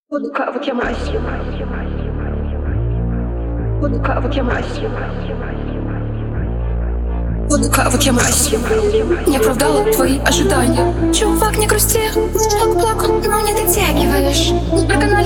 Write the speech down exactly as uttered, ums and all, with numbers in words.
Буду кавать я мразь. Буду кавать я мразь. Буду кавать я мразь. Не оправдала твои ожидания. Чувак, не грусти, плак-плак, но не дотягиваешь. Не проканали